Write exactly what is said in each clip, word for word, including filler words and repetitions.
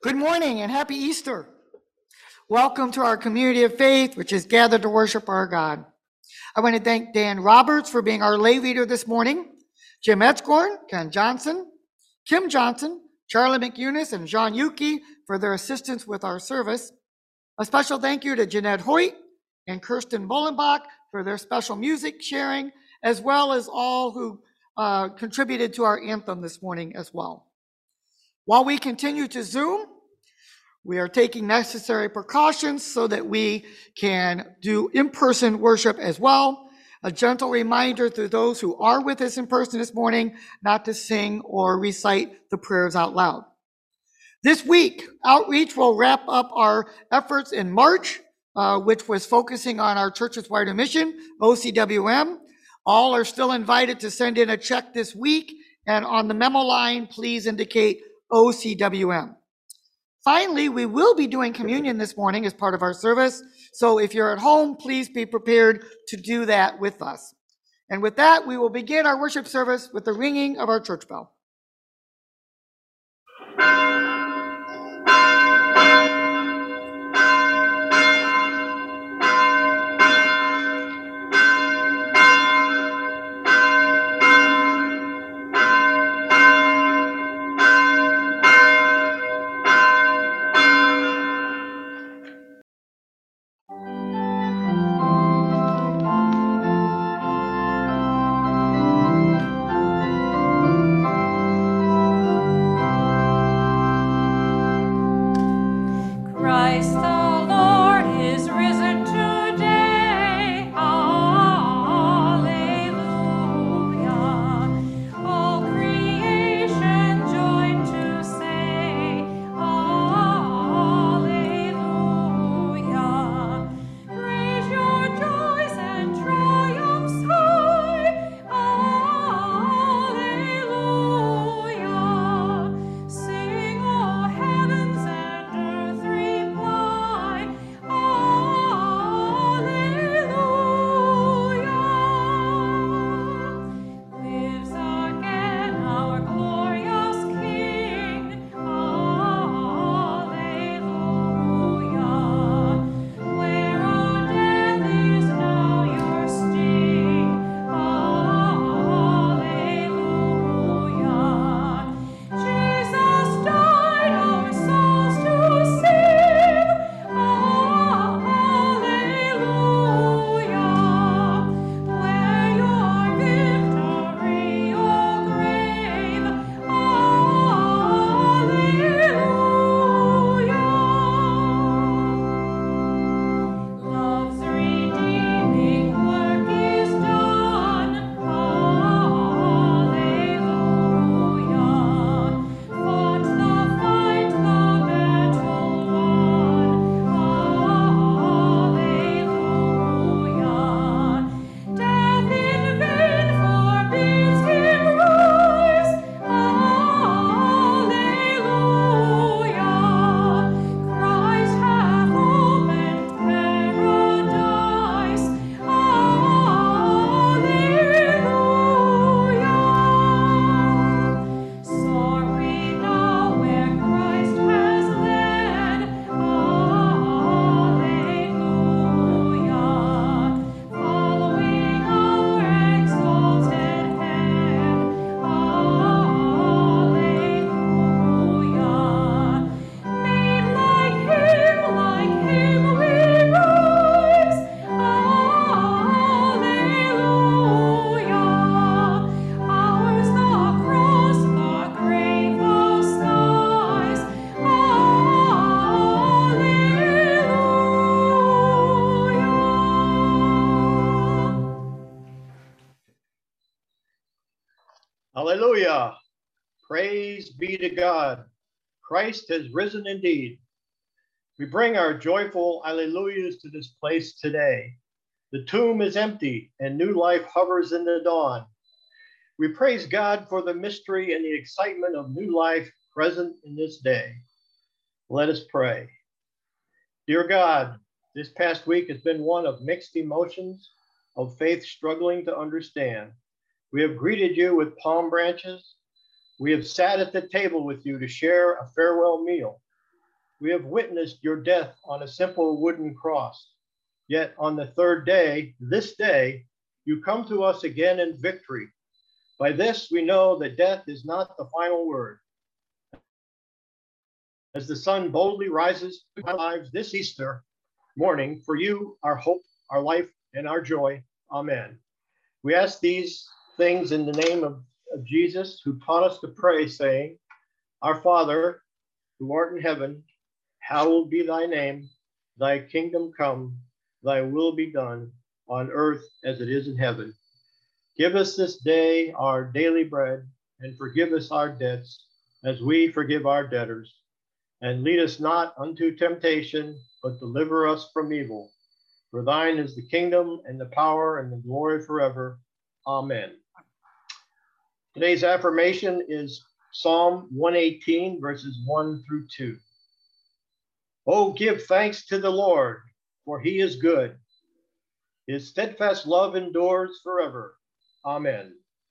Good morning and happy Easter. Welcome to our community of faith, which is gathered to worship our God. I want to thank Dan Roberts for being our lay leader this morning, Jim Etzkorn, Ken Johnson, Kim Johnson, Charlie McEunis, and Jean Yuki for their assistance with our service. A special thank you to Jeanette Hoyt and Kirsten Bollenbach for their special music sharing, as well as all who uh, contributed to our anthem this morning as well. While we continue to Zoom, we are taking necessary precautions so that we can do in-person worship as well. A gentle reminder to those who are with us in person this morning not to sing or recite the prayers out loud. This week, Outreach will wrap up our efforts in March, uh, which was focusing on our church's wider mission, O C W M. All are still invited to send in a check this week, and on the memo line, please indicate O C W M. Finally, we will be doing communion this morning as part of our service. So if you're at home, please be prepared to do that with us. And with that, we will begin our worship service with the ringing of our church bell. Hallelujah. Praise be to God. Christ has risen indeed. We bring our joyful alleluias to this place today. The tomb is empty and new life hovers in the dawn. We praise God for the mystery and the excitement of new life present in this day. Let us pray. Dear God, this past week has been one of mixed emotions, of faith struggling to understand. We have greeted you with palm branches. We have sat at the table with you to share a farewell meal. We have witnessed your death on a simple wooden cross. Yet on the third day, this day, you come to us again in victory. By this, we know that death is not the final word. As the sun boldly rises in our lives this Easter morning, for you, our hope, our life, and our joy. Amen. We ask these things in the name of, of Jesus, who taught us to pray, saying, Our Father, who art in heaven, hallowed be thy name. Thy kingdom come, thy will be done on earth as it is in heaven. Give us this day our daily bread, and forgive us our debts as we forgive our debtors. And lead us not unto temptation, but deliver us from evil. For thine is the kingdom and the power and the glory forever. Amen. Today's affirmation is Psalm one eighteen, verses one through two. Oh, give thanks to the Lord, for he is good. His steadfast love endures forever. Amen.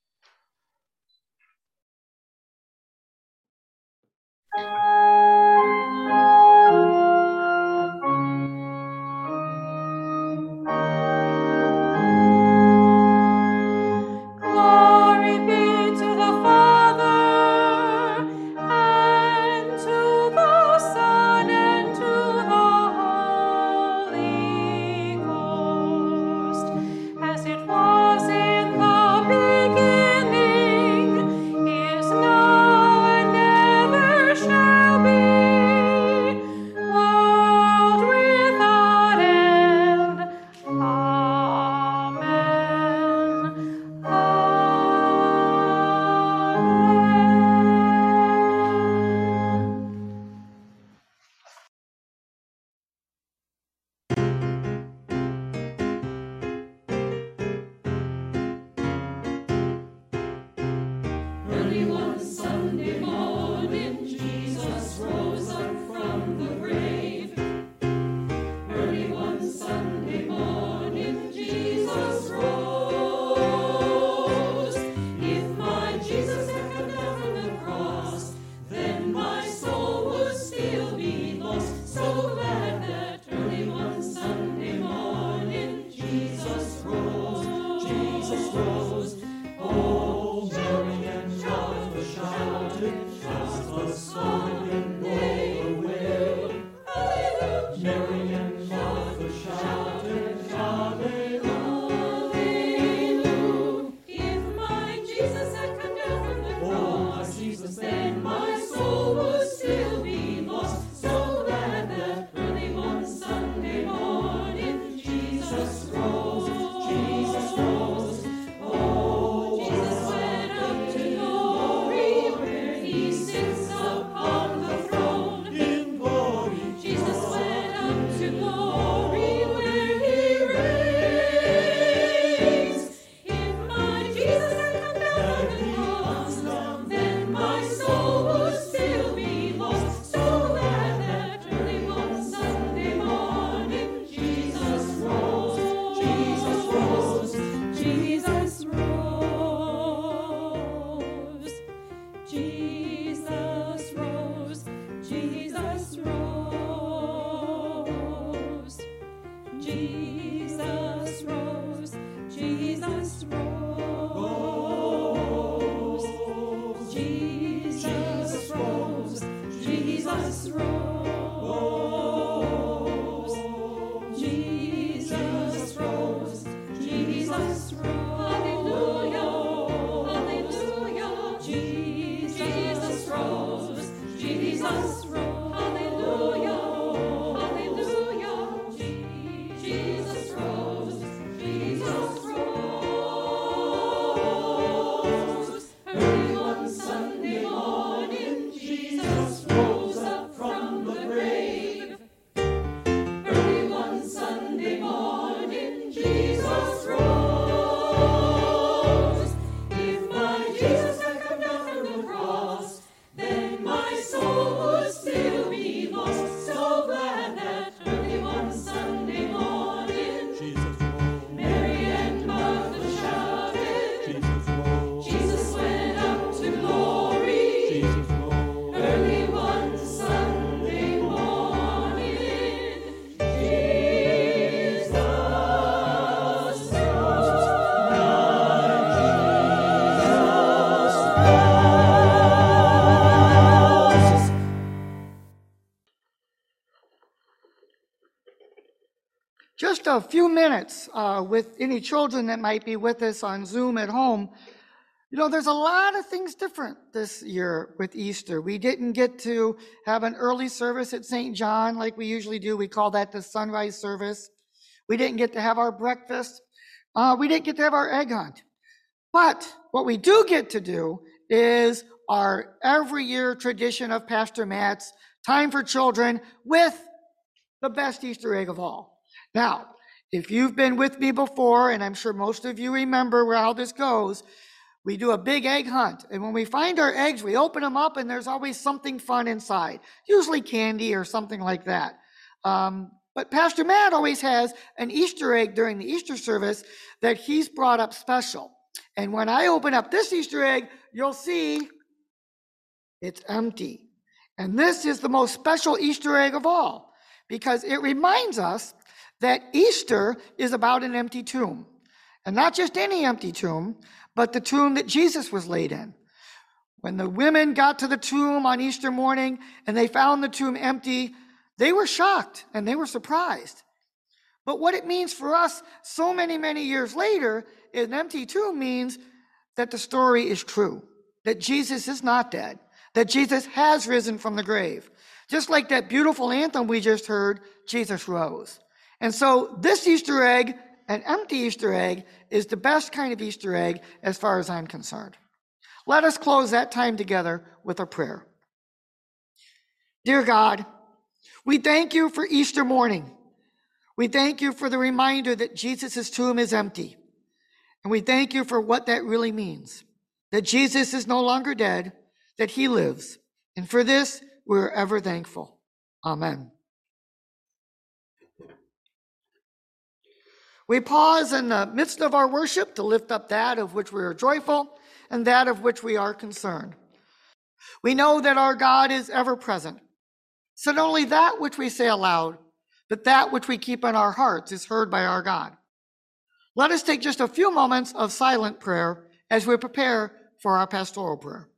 Glory be to the Father, and to the Son, and to the Holy Ghost, as it was in the beginning, is now, and ever shall be, world without end. Amen. Amen. Early one Sunday morning, Jesus rose up from the grave. Early one Sunday morning, Jesus rose. If my Jesus had come down from the cross, then my soul would still be lost. So glad that early one Sunday morning, Jesus rose. Jesus rose. Oh, Mary and Martha shouted as the sun rolled away. Hallelujah. Mary and Martha shouted, Hallelujah. If my Jesus had come down from the cross, Jesus, then my soul would still be lost. So glad that early one Sunday morning, Jesus rose. Jesus rose. Oh, Jesus went up to glory, where he sits upon the throne. In glory, Jesus went up to glory, where he reigns. If my Jesus had come down from the cross, then my soul would still be lost. So glad that early one Sunday morning, Jesus rose. Jesus rose. Jesus rose. Jesus rose. Jesus rose. Jesus rose. Jesus rose. Jesus rose. Jesus rose. Jesus rose. Jesus rose. Hallelujah. Hallelujah. Jesus rose. Jesus rose. Hallelujah. Hallelujah. Jesus rose. Jesus rose. Early one Sunday morning, Jesus rose up from the just a few minutes uh, with any children that might be with us on Zoom at home. You know, there's a lot of things different this year with Easter. We didn't get to have an early service at Saint John like we usually do. We call that the sunrise service. We didn't get to have our breakfast. Uh, we didn't get to have our egg hunt. But what we do get to do is our every year tradition of Pastor Matt's Time for Children with the best Easter egg of all. Now, if you've been with me before, and I'm sure most of you remember how this goes, we do a big egg hunt. And when we find our eggs, we open them up and there's always something fun inside, usually candy or something like that. Um, but Pastor Matt always has an Easter egg during the Easter service that he's brought up special. And when I open up this Easter egg, you'll see it's empty. And this is the most special Easter egg of all, because it reminds us that Easter is about an empty tomb. And not just any empty tomb, but the tomb that Jesus was laid in. When the women got to the tomb on Easter morning and they found the tomb empty, they were shocked and they were surprised. But what it means for us so many, many years later, an empty tomb means that the story is true, that Jesus is not dead, that Jesus has risen from the grave. Just like that beautiful anthem we just heard, Jesus rose. And so this Easter egg, an empty Easter egg, is the best kind of Easter egg as far as I'm concerned. Let us close that time together with a prayer. Dear God, we thank you for Easter morning. We thank you for the reminder that Jesus' tomb is empty. And we thank you for what that really means, that Jesus is no longer dead, that he lives. And for this, we're ever thankful. Amen. We pause in the midst of our worship to lift up that of which we are joyful and that of which we are concerned. We know that our God is ever present. So not only that which we say aloud, but that which we keep in our hearts is heard by our God. Let us take just a few moments of silent prayer as we prepare for our pastoral prayer.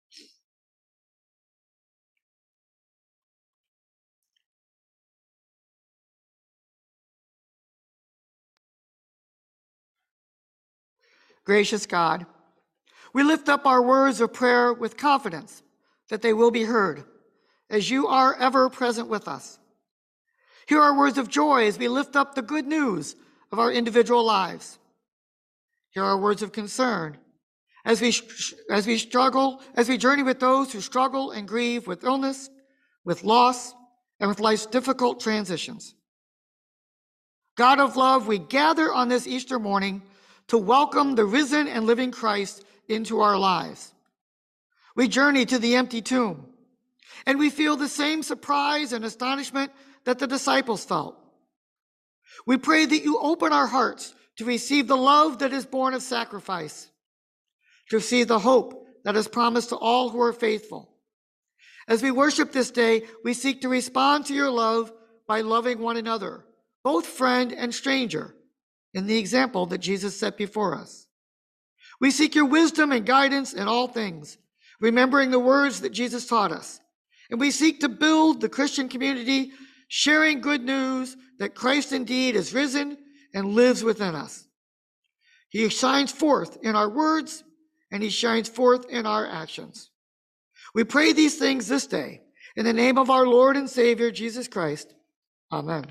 Gracious God, we lift up our words of prayer with confidence that they will be heard, as you are ever present with us. Hear our words of joy as we lift up the good news of our individual lives. Hear our words of concern as we, as we struggle, as we journey with those who struggle and grieve with illness, with loss, and with life's difficult transitions. God of love, we gather on this Easter morning to welcome the risen and living Christ into our lives. We journey to the empty tomb, and we feel the same surprise and astonishment that the disciples felt. We pray that you open our hearts to receive the love that is born of sacrifice, to receive the hope that is promised to all who are faithful. As we worship this day, we seek to respond to your love by loving one another, both friend and stranger, in the example that Jesus set before us. We seek your wisdom and guidance in all things, remembering the words that Jesus taught us. And we seek to build the Christian community, sharing good news that Christ indeed is risen and lives within us. He shines forth in our words, and he shines forth in our actions. We pray these things this day in the name of our Lord and Savior, Jesus Christ. Amen.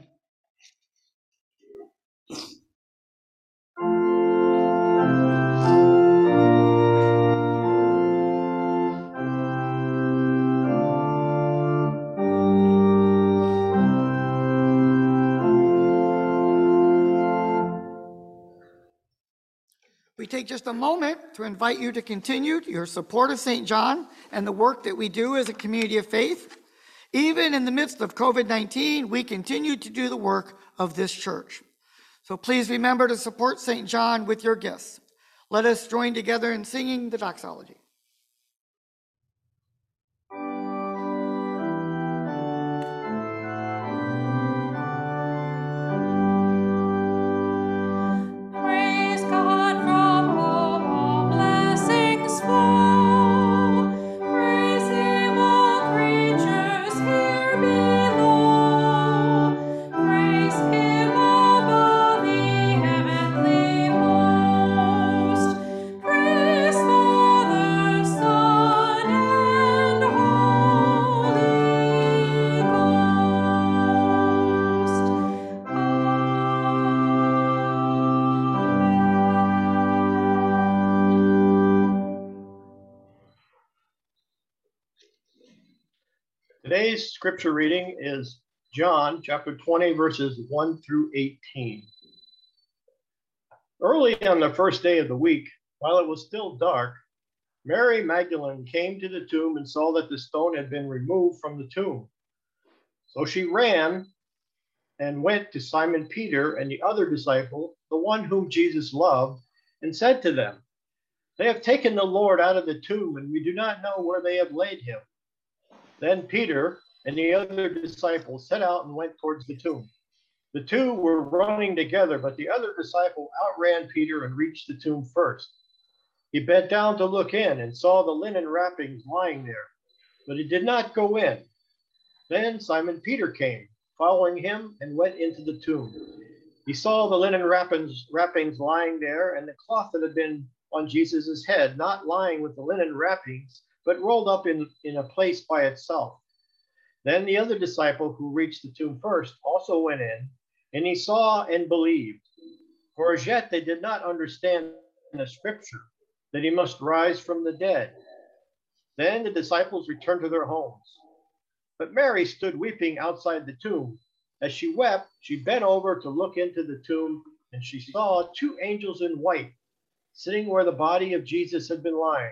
We take just a moment to invite you to continue your support of Saint John and the work that we do as a community of faith. Even in the midst of COVID nineteen, we continue to do the work of this church. So please remember to support Saint John with your gifts. Let us join together in singing the doxology. Praise him above. Today's scripture reading is John chapter twenty, verses one through eighteen. Early on the first day of the week, while it was still dark, Mary Magdalene came to the tomb and saw that the stone had been removed from the tomb. So she ran and went to Simon Peter and the other disciple, the one whom Jesus loved, and said to them, "They have taken the Lord out of the tomb, and we do not know where they have laid him." Then Peter and the other disciple set out and went towards the tomb. The two were running together, but the other disciple outran Peter and reached the tomb first. He bent down to look in and saw the linen wrappings lying there, but he did not go in. Then Simon Peter came, following him, and went into the tomb. He saw the linen wrappings, wrappings lying there, and the cloth that had been on Jesus' head, not lying with the linen wrappings, but rolled up in, in a place by itself. Then the other disciple who reached the tomb first also went in, and he saw and believed. For as yet they did not understand the scripture, that he must rise from the dead. Then the disciples returned to their homes. But Mary stood weeping outside the tomb. As she wept, she bent over to look into the tomb, and she saw two angels in white, sitting where the body of Jesus had been lying,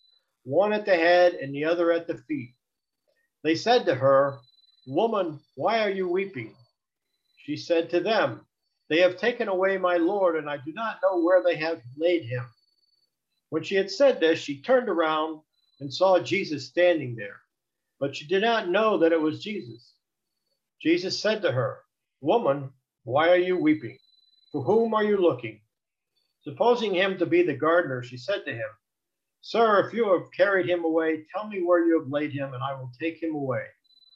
one at the head and the other at the feet. They said to her, "Woman, why are you weeping?" She said to them, "They have taken away my Lord, and I do not know where they have laid him." When she had said this, she turned around and saw Jesus standing there, but she did not know that it was Jesus. Jesus said to her, "Woman, why are you weeping? For whom are you looking?" Supposing him to be the gardener, she said to him, "Sir, if you have carried him away, tell me where you have laid him, and I will take him away."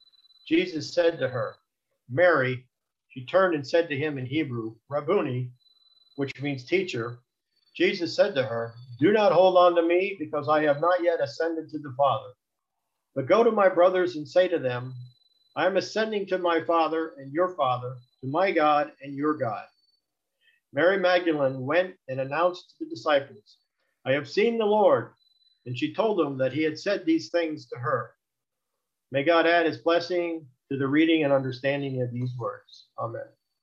Jesus said to her, "Mary." She turned and said to him in Hebrew, "Rabboni," which means teacher. Jesus said to her, "Do not hold on to me, because I have not yet ascended to the Father. But go to my brothers and say to them, I am ascending to my Father and your Father, to my God and your God." Mary Magdalene went and announced to the disciples, "I have seen the Lord." And she told them that he had said these things to her. May God add his blessing to the reading and understanding of these words. Amen.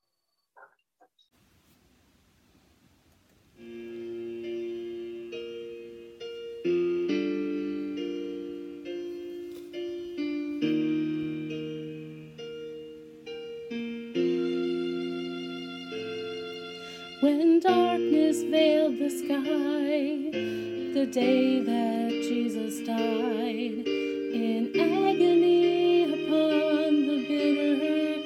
When darkness veiled the sky, the day that Jesus died, in agony upon the bitter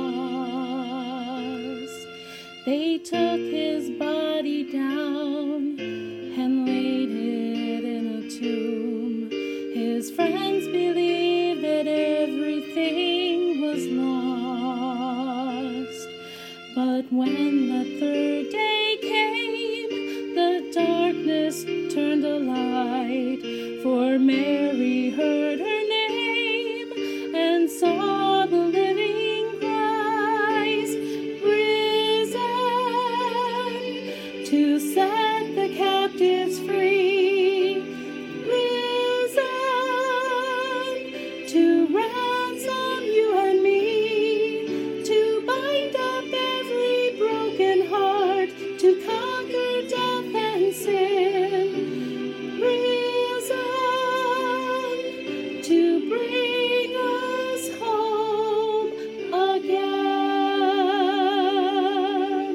cross, they took his body down and laid it in a tomb. His friends believed that everything was lost, but when the third day came, the darkness turned to light, for Mary heard her name and saw the living Christ risen to set the captives free, risen to ransom you and me, to bind up every broken heart, to conquer death and sin, risen to bring us home again.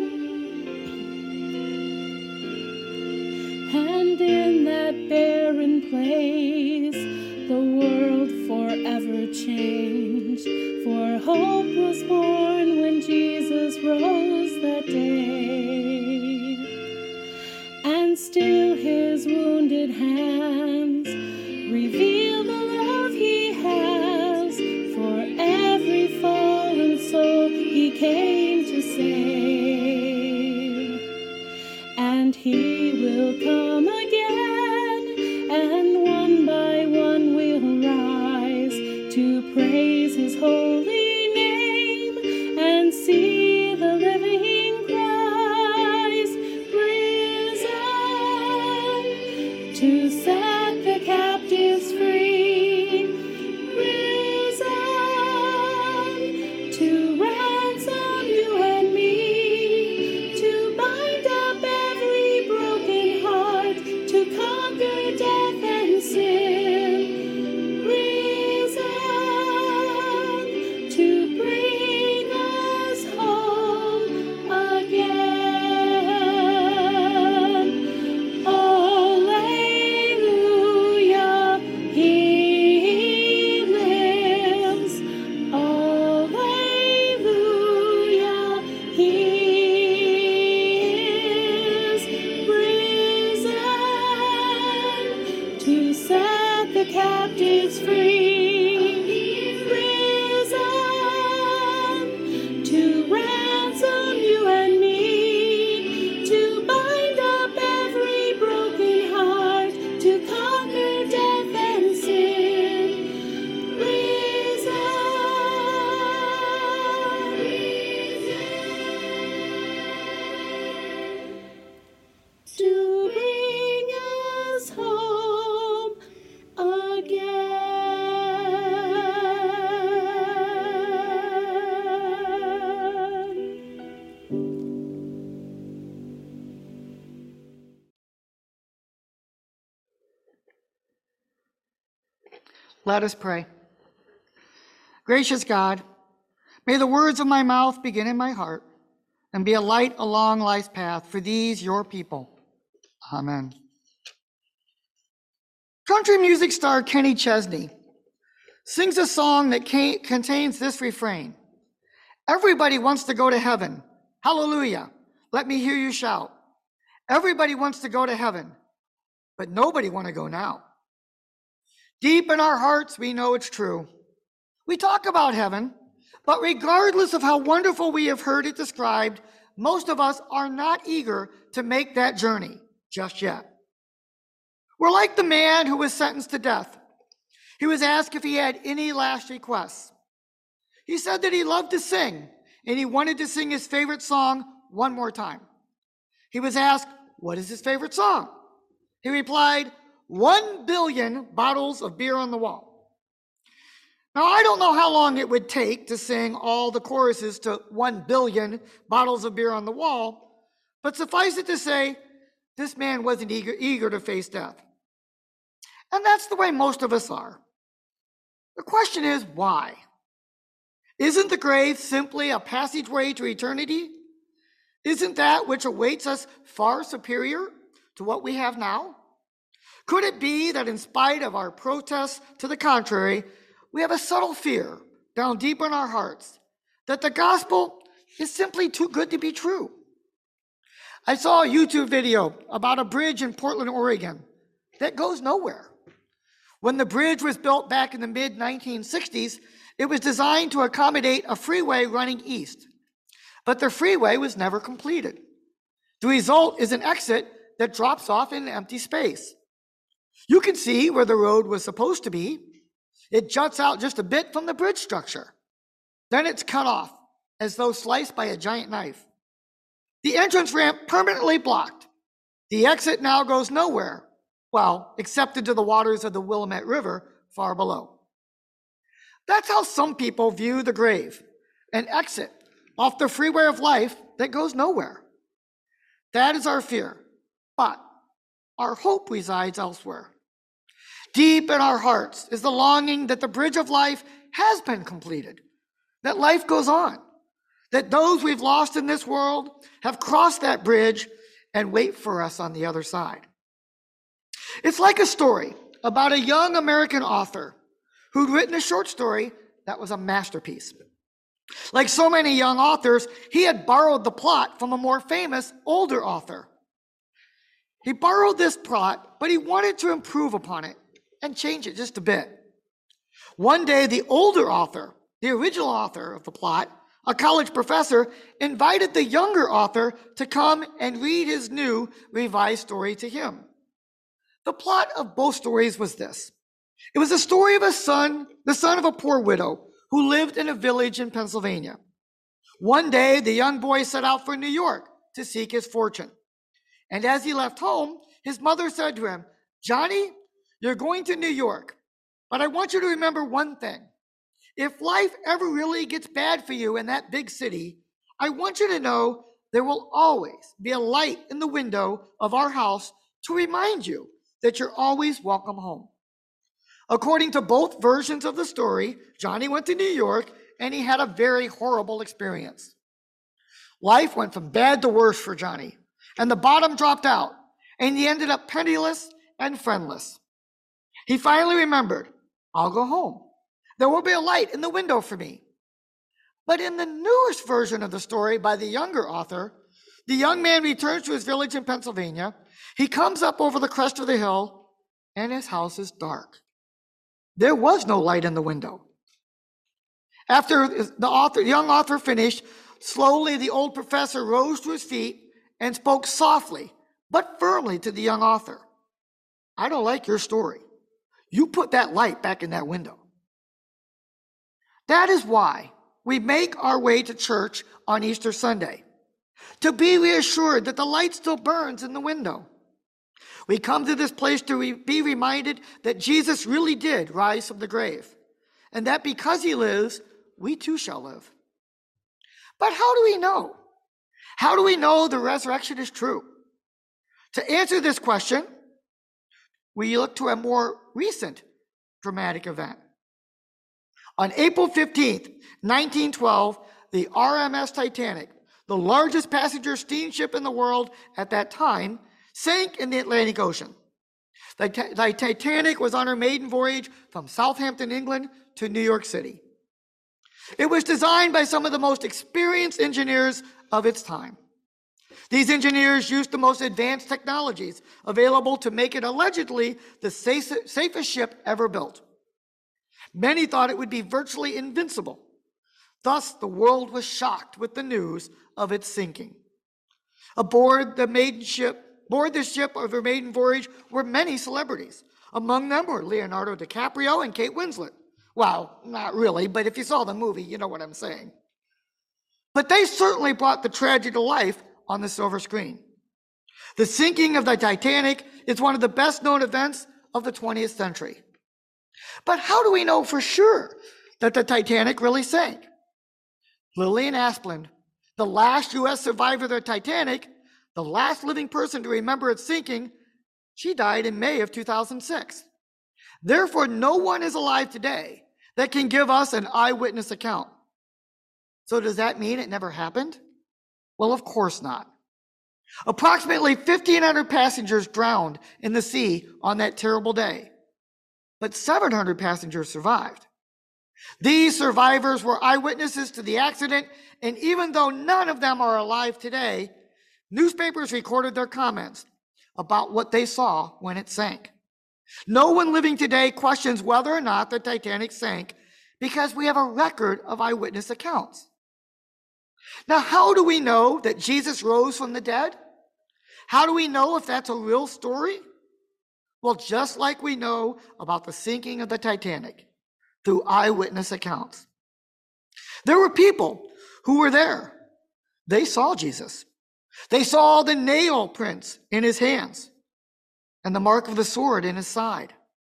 And in that barren place, the world forever changed, for hope was born when Jesus rose that day. And still his wounded hands reveal the love he has for every fallen soul he came to save. And he will come again, and one by one we'll rise to praise his holy name and see the living Christ risen to set the captives free, risen Let us pray. Gracious God, may the words of my mouth begin in my heart and be a light along life's path for these, your people. Amen. Country music star Kenny Chesney sings a song that ca- contains this refrain. Everybody wants to go to heaven. Hallelujah. Let me hear you shout. Everybody wants to go to heaven, but nobody wants to go now. Deep in our hearts, we know it's true. We talk about heaven, but regardless of how wonderful we have heard it described, most of us are not eager to make that journey just yet. We're like the man who was sentenced to death. He was asked if he had any last requests. He said that he loved to sing, and he wanted to sing his favorite song one more time. He was asked, what is his favorite song? He replied, one billion bottles of beer on the wall. Now, I don't know how long it would take to sing all the choruses to one billion bottles of beer on the wall, but suffice it to say, this man wasn't eager, eager to face death. And that's the way most of us are. The question is, why? Isn't the grave simply a passageway to eternity? Isn't that which awaits us far superior to what we have now? Could it be that in spite of our protests to the contrary, we have a subtle fear down deep in our hearts that the gospel is simply too good to be true? I saw a YouTube video about a bridge in Portland, Oregon that goes nowhere. When the bridge was built back in the mid nineteen sixties, it was designed to accommodate a freeway running east, but the freeway was never completed. The result is an exit that drops off in empty space. You can see where the road was supposed to be. It juts out just a bit from the bridge structure. Then it's cut off, as though sliced by a giant knife. The entrance ramp permanently blocked. The exit now goes nowhere, well, except into the waters of the Willamette River far below. That's how some people view the grave, an exit off the freeway of life that goes nowhere. That is our fear, but our hope resides elsewhere. Deep in our hearts is the longing that the bridge of life has been completed, that life goes on, that those we've lost in this world have crossed that bridge and wait for us on the other side. It's like a story about a young American author who'd written a short story that was a masterpiece. Like so many young authors, he had borrowed the plot from a more famous, older author. He borrowed this plot, but he wanted to improve upon it and change it just a bit. One day, the older author, the original author of the plot, a college professor, invited the younger author to come and read his new revised story to him. The plot of both stories was this. It was a story of a son, the son of a poor widow who lived in a village in Pennsylvania. One day, the young boy set out for New York to seek his fortune. And as he left home, his mother said to him, "Johnny, you're going to New York, but I want you to remember one thing. If life ever really gets bad for you in that big city, I want you to know there will always be a light in the window of our house to remind you that you're always welcome home." According to both versions of the story, Johnny went to New York and he had a very horrible experience. Life went from bad to worse for Johnny, and the bottom dropped out, and he ended up penniless and friendless. He finally remembered, I'll go home. There will be a light in the window for me. But in the newest version of the story by the younger author, the young man returns to his village in Pennsylvania. He comes up over the crest of the hill, and his house is dark. There was no light in the window. After the author, young author finished, slowly the old professor rose to his feet and spoke softly but firmly to the young author. "I don't like your story. You put that light back in that window." That is why we make our way to church on Easter Sunday, to be reassured that the light still burns in the window. We come to this place to re- be reminded that Jesus really did rise from the grave, and that because he lives, we too shall live. But how do we know? How do we know the resurrection is true? To answer this question, we look to a more recent dramatic event. On April fifteenth, nineteen twelve, the R M S Titanic, the largest passenger steamship in the world at that time, sank in the Atlantic Ocean. The, the Titanic was on her maiden voyage from Southampton, England to New York City. It was designed by some of the most experienced engineers of its time. These engineers used the most advanced technologies available to make it allegedly the safe, safest ship ever built. Many thought it would be virtually invincible. Thus, the world was shocked with the news of its sinking. Aboard the maiden ship, aboard the ship of her maiden voyage were many celebrities. Among them were Leonardo DiCaprio and Kate Winslet. Well, not really, but if you saw the movie, you know what I'm saying. But they certainly brought the tragedy to life on the silver screen. The sinking of the Titanic is one of the best known events of the twentieth century. But how do we know for sure that the Titanic really sank? Lillian Asplund, the last U S survivor of the Titanic, the last living person to remember its sinking, she died in May of two thousand six. Therefore, no one is alive today that can give us an eyewitness account. So does that mean it never happened? Well, of course not. Approximately fifteen hundred passengers drowned in the sea on that terrible day, but seven hundred passengers survived. These survivors were eyewitnesses to the accident, and even though none of them are alive today, newspapers recorded their comments about what they saw when it sank. No one living today questions whether or not the Titanic sank because we have a record of eyewitness accounts. Now, how do we know that Jesus rose from the dead? How do we know if that's a real story? Well, just like we know about the sinking of the Titanic, through eyewitness accounts. There were people who were there. They saw Jesus. They saw the nail prints in his hands and the mark of the sword in his side.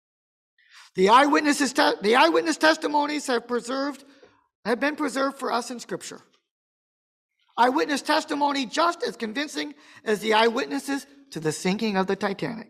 The eyewitnesses, te- the eyewitness testimonies have preserved, have been preserved for us in Scripture. Eyewitness testimony just as convincing as the eyewitnesses to the sinking of the Titanic.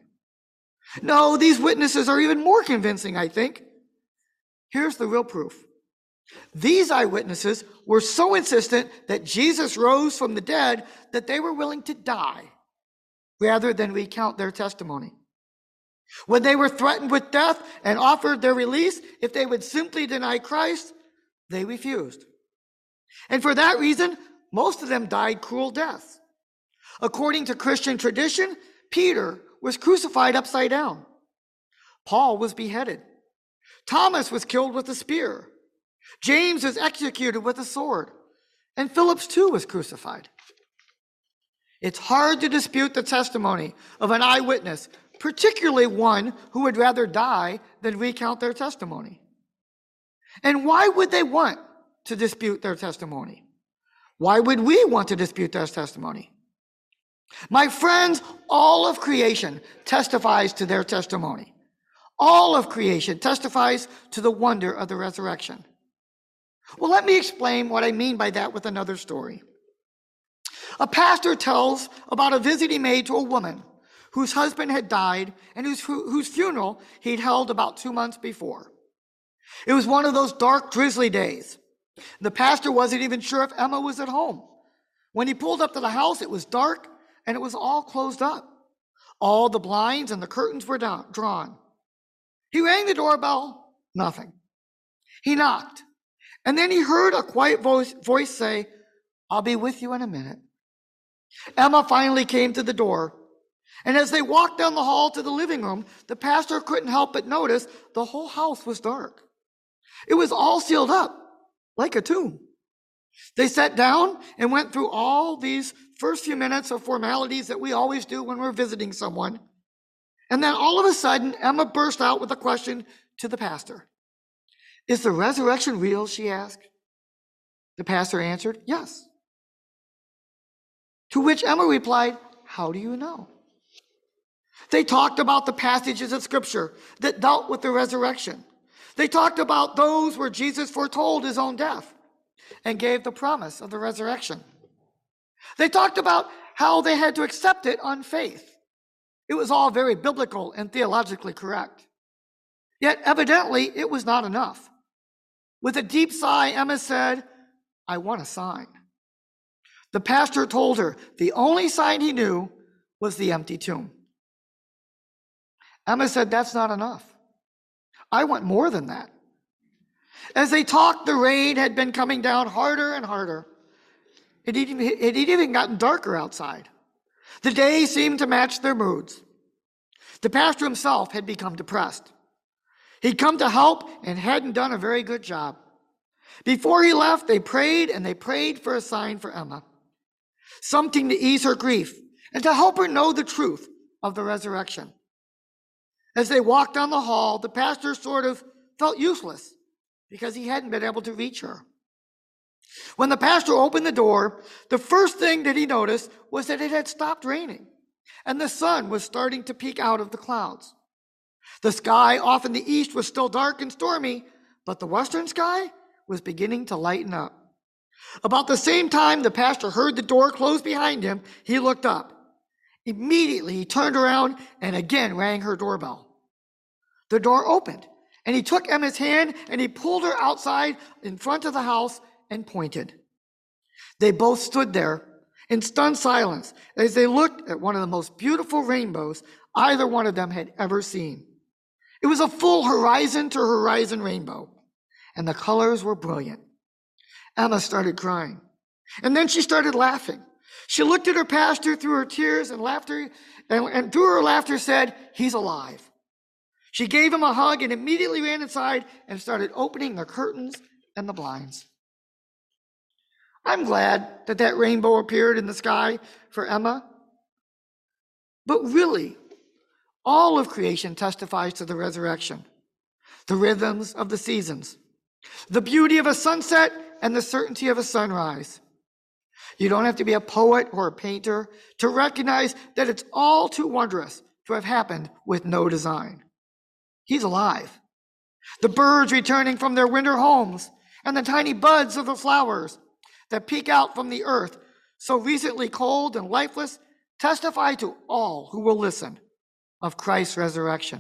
No, these witnesses are even more convincing, I think. Here's the real proof. These eyewitnesses were so insistent that Jesus rose from the dead that they were willing to die rather than recount their testimony. When they were threatened with death and offered their release if they would simply deny Christ, they refused. And for that reason, most of them died cruel deaths. According to Christian tradition, Peter was crucified upside down. Paul was beheaded. Thomas was killed with a spear. James was executed with a sword. And Phillips too was crucified. It's hard to dispute the testimony of an eyewitness, particularly one who would rather die than recount their testimony. And why would they want to dispute their testimony? Why would we want to dispute their testimony? My friends, all of creation testifies to their testimony. All of creation testifies to the wonder of the resurrection. Well, let me explain what I mean by that with another story. A pastor tells about a visit he made to a woman whose husband had died and whose, whose funeral he'd held about two months before. It was one of those dark, drizzly days. The pastor wasn't even sure if Emma was at home. When he pulled up to the house, it was dark and it was all closed up. All the blinds and the curtains were down, drawn. He rang the doorbell, nothing. He knocked, and then he heard a quiet voice, voice say, "I'll be with you in a minute." Emma finally came to the door, and as they walked down the hall to the living room, the pastor couldn't help but notice the whole house was dark. It was all sealed up, like a tomb. They sat down and went through all these first few minutes of formalities that we always do when we're visiting someone. And then all of a sudden, Emma burst out with a question to the pastor. "Is the resurrection real?" she asked. The pastor answered, "Yes." To which Emma replied, "How do you know?" They talked about the passages of Scripture that dealt with the resurrection. They talked about those where Jesus foretold his own death and gave the promise of the resurrection. They talked about how they had to accept it on faith. It was all very biblical and theologically correct. Yet evidently it was not enough. With a deep sigh, Emma said, "I want a sign." The pastor told her the only sign he knew was the empty tomb. Emma said, "That's not enough. I want more than that." As they talked, the rain had been coming down harder and harder. It had even, it had even gotten darker outside. The day seemed to match their moods. The pastor himself had become depressed. He'd come to help and hadn't done a very good job. Before he left, they prayed and they prayed for a sign for Emma, something to ease her grief and to help her know the truth of the resurrection. As they walked down the hall, the pastor sort of felt useless because he hadn't been able to reach her. When the pastor opened the door, the first thing that he noticed was that it had stopped raining and the sun was starting to peek out of the clouds. The sky off in the east was still dark and stormy, but the western sky was beginning to lighten up. About the same time the pastor heard the door close behind him, he looked up. Immediately he turned around and again rang her doorbell. The door opened, and he took Emma's hand and he pulled her outside in front of the house and pointed. They both stood there in stunned silence as they looked at one of the most beautiful rainbows either one of them had ever seen. It was a full horizon to horizon rainbow, and the colors were brilliant. Emma started crying, and then she started laughing. She looked at her pastor through her tears and laughter, and, and through her laughter said, "He's alive." She gave him a hug and immediately ran inside and started opening the curtains and the blinds. I'm glad that that rainbow appeared in the sky for Emma. But really, all of creation testifies to the resurrection, the rhythms of the seasons, the beauty of a sunset and the certainty of a sunrise. You don't have to be a poet or a painter to recognize that it's all too wondrous to have happened with no design. He's alive. The birds returning from their winter homes and the tiny buds of the flowers that peek out from the earth, so recently cold and lifeless, testify to all who will listen of Christ's resurrection.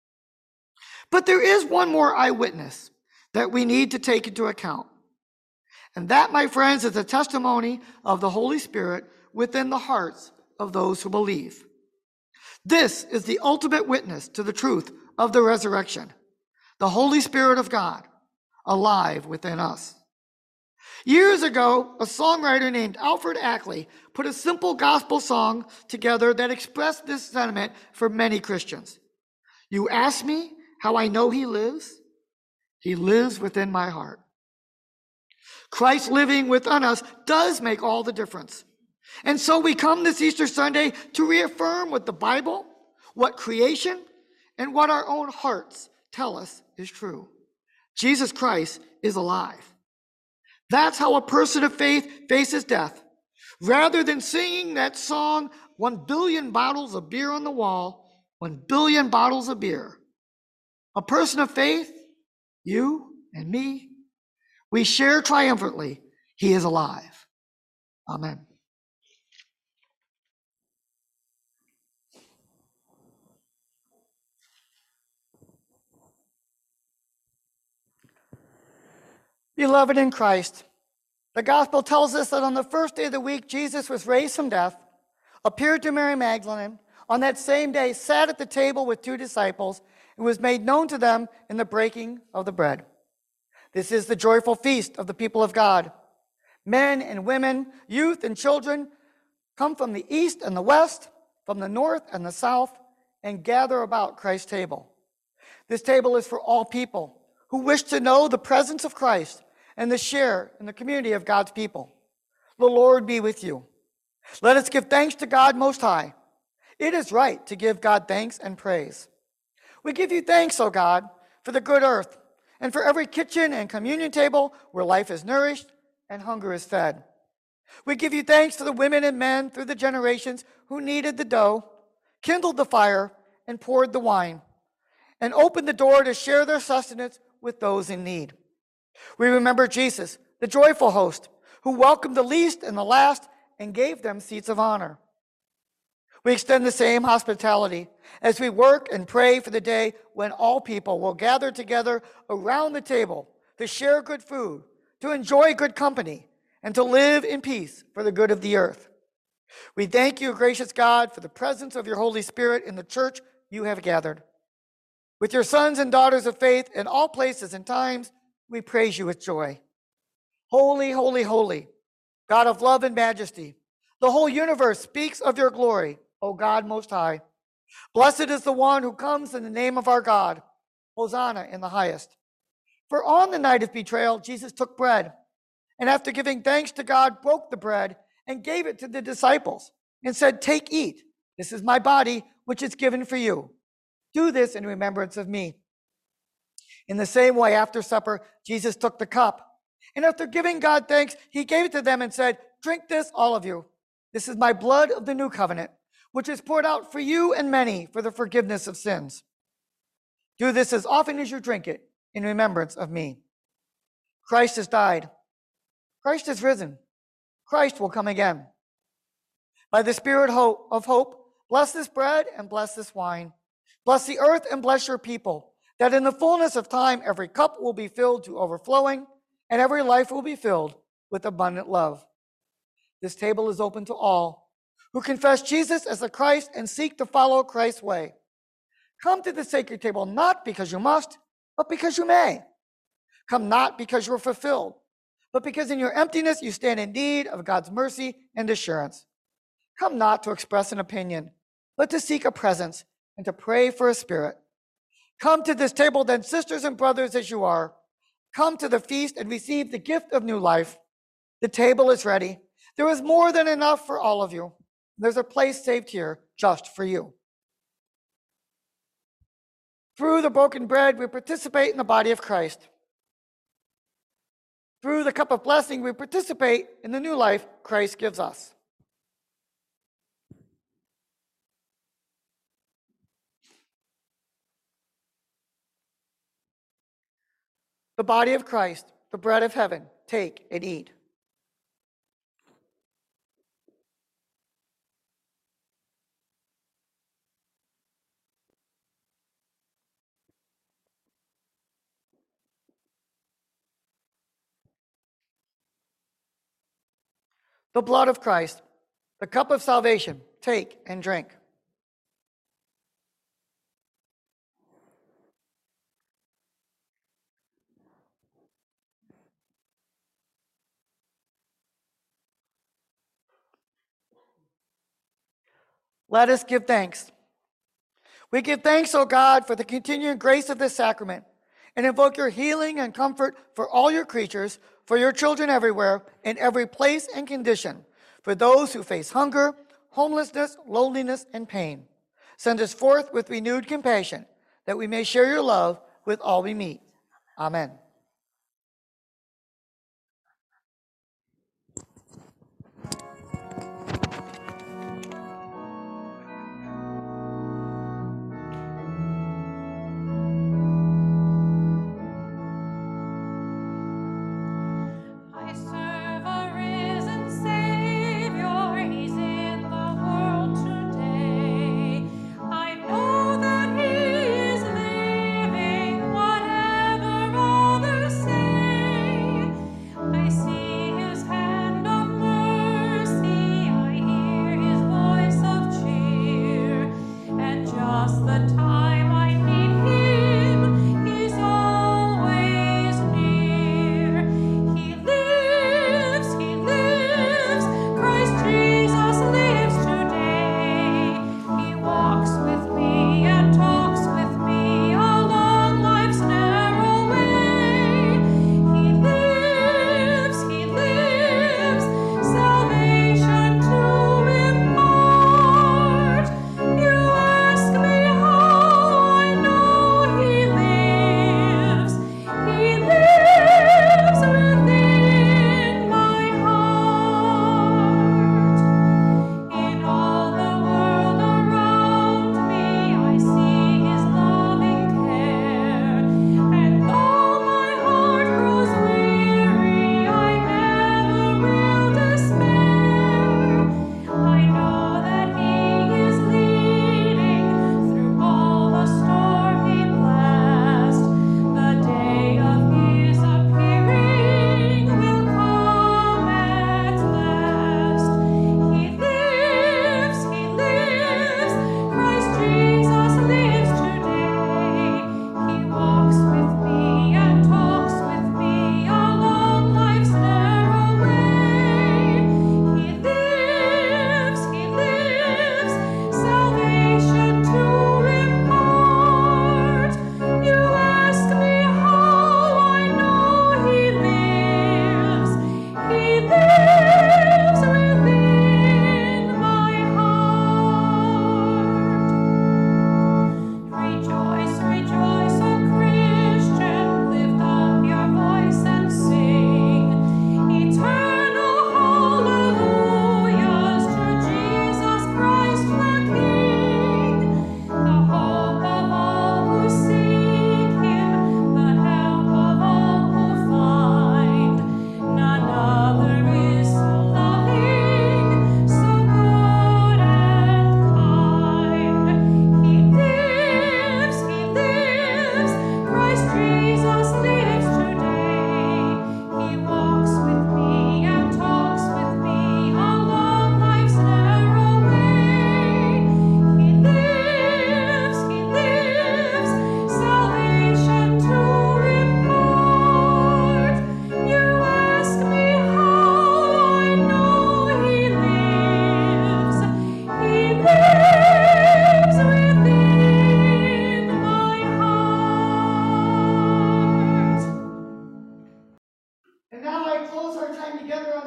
But there is one more eyewitness that we need to take into account. And that, my friends, is the testimony of the Holy Spirit within the hearts of those who believe. This is the ultimate witness to the truth of the resurrection, the Holy Spirit of God, alive within us. Years ago, a songwriter named Alfred Ackley put a simple gospel song together that expressed this sentiment for many Christians. You ask me how I know he lives? He lives within my heart. Christ living within us does make all the difference. And so we come this Easter Sunday to reaffirm what the Bible, what creation, and what our own hearts tell us is true. Jesus Christ is alive. That's how a person of faith faces death. Rather than singing that song, one billion bottles of beer on the wall, one billion bottles of beer. A person of faith, you and me, we share triumphantly, he is alive. Amen. Beloved in Christ, the gospel tells us that on the first day of the week, Jesus was raised from death, appeared to Mary Magdalene, on that same day sat at the table with two disciples, and was made known to them in the breaking of the bread. This is the joyful feast of the people of God. Men and women, youth and children come from the east and the west, from the north and the south, and gather about Christ's table. This table is for all people who wish to know the presence of Christ and to share in the community of God's people. The Lord be with you. Let us give thanks to God Most High. It is right to give God thanks and praise. We give you thanks, O God, for the good earth and for every kitchen and communion table where life is nourished and hunger is fed. We give you thanks for the women and men through the generations who kneaded the dough, kindled the fire, and poured the wine, and opened the door to share their sustenance with those in need. We remember Jesus, the joyful host, who welcomed the least and the last and gave them seats of honor. We extend the same hospitality as we work and pray for the day when all people will gather together around the table to share good food, to enjoy good company, and to live in peace for the good of the earth. We thank you, gracious God, for the presence of your Holy Spirit in the church you have gathered. With your sons and daughters of faith in all places and times, we praise you with joy. Holy, holy, holy, God of love and majesty, the whole universe speaks of your glory, O God Most High. Blessed is the one who comes in the name of our God. Hosanna in the highest. For on the night of betrayal, Jesus took bread, and after giving thanks to God, broke the bread and gave it to the disciples and said, "Take, eat. This is my body, which is given for you. Do this in remembrance of me." In the same way, after supper, Jesus took the cup, and after giving God thanks, he gave it to them and said, "Drink this, all of you. This is my blood of the new covenant, which is poured out for you and many for the forgiveness of sins. Do this as often as you drink it in remembrance of me." Christ has died. Christ has risen. Christ will come again. By the Spirit of hope, bless this bread and bless this wine. Bless the earth and bless your people, that in the fullness of time every cup will be filled to overflowing, and every life will be filled with abundant love. This table is open to all who confess Jesus as the Christ and seek to follow Christ's way. Come to the sacred table not because you must, but because you may. Come not because you are fulfilled, but because in your emptiness you stand in need of God's mercy and assurance. Come not to express an opinion, but to seek a presence and to pray for a spirit. Come to this table then, sisters and brothers, as you are. Come to the feast and receive the gift of new life. The table is ready. There is more than enough for all of you. There's a place saved here just for you. Through the broken bread, we participate in the body of Christ. Through the cup of blessing, we participate in the new life Christ gives us. The body of Christ, the bread of heaven, take and eat. The blood of Christ, the cup of salvation, take and drink. Let us give thanks. We give thanks, O God, for the continuing grace of this sacrament, and invoke your healing and comfort for all your creatures, for your children everywhere, in every place and condition, for those who face hunger, homelessness, loneliness, and pain. Send us forth with renewed compassion, that we may share your love with all we meet. Amen. Whatever all the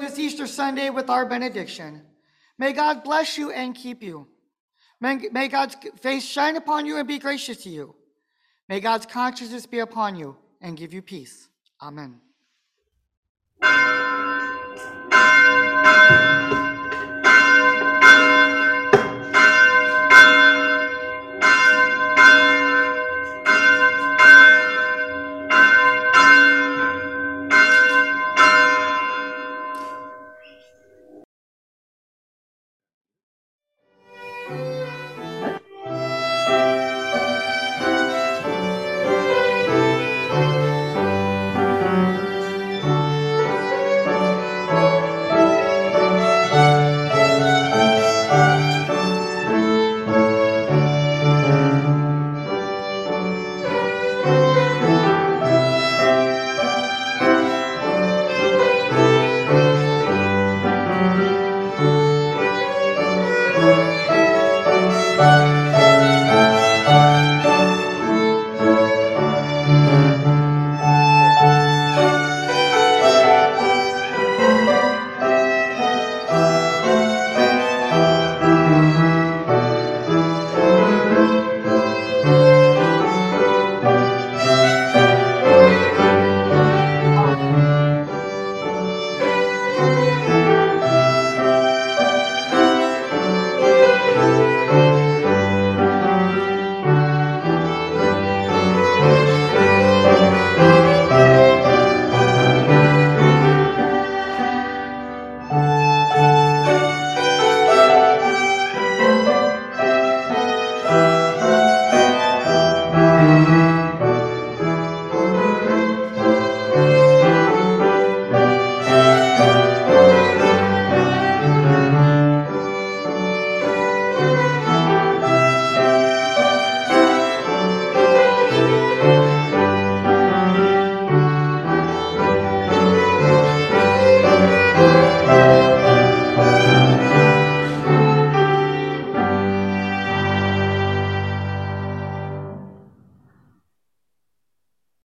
this Easter Sunday with our benediction. May God bless you and keep you. May, may God's face shine upon you and be gracious to you. May God's consciousness be upon you and give you peace. Amen.